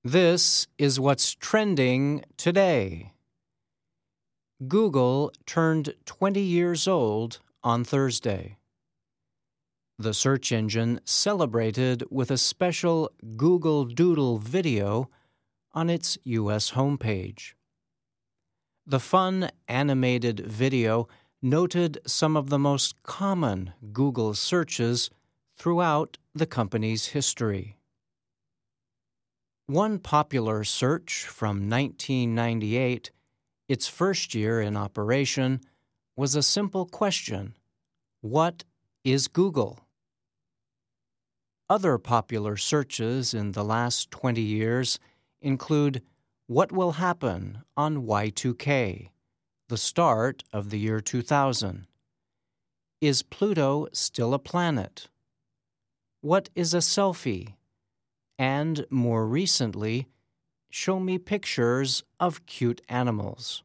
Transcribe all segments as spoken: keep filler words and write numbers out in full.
This is what's trending today. Google turned twenty years old on Thursday. The search engine celebrated with a special Google Doodle video on its U S homepage. The fun animated video noted some of the most common Google searches throughout the company's history. One popular search from nineteen ninety-eight, its first year in operation, was a simple question: what is Google? Other popular searches in the last twenty years include what will happen on Y two K, the start of the year two thousand? Is Pluto still a planet? What is a selfie? And more recently, show me pictures of cute animals.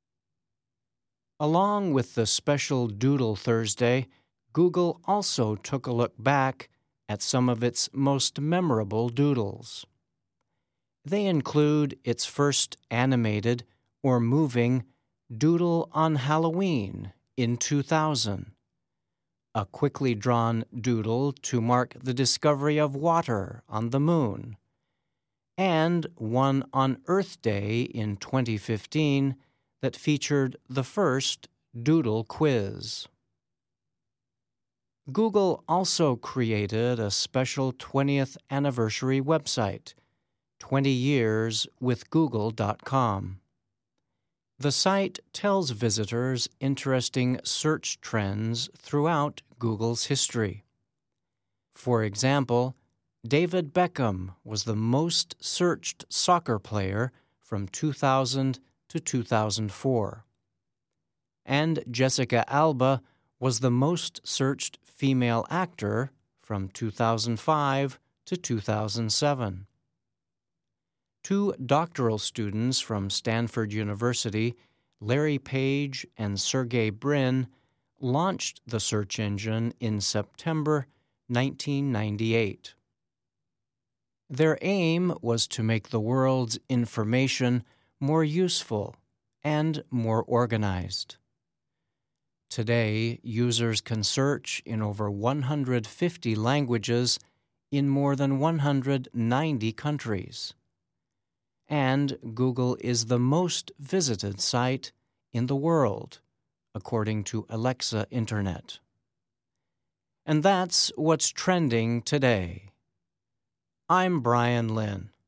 Along with the special Doodle Thursday, Google also took a look back at some of its most memorable doodles. They include its first animated or moving Doodle on Halloween in two thousand, a quickly drawn doodle to mark the discovery of water on the moon, and one on Earth Day in twenty fifteen that featured the first Doodle quiz. Google also created a special twentieth anniversary website, twenty years with google dot com. The site tells visitors interesting search trends throughout Google's history. For example, David Beckham was the most searched soccer player from two thousand to two thousand four. And Jessica Alba was the most searched female actor from two thousand five to two thousand seven. Two doctoral students from Stanford University, Larry Page and Sergey Brin, launched the search engine in September nineteen ninety-eight. Their aim was to make the world's information more useful and more organized. Today, users can search in over one hundred fifty languages in more than one hundred ninety countries. And Google is the most visited site in the world, according to Alexa Internet. And that's what's trending today. I'm Brian Lynn.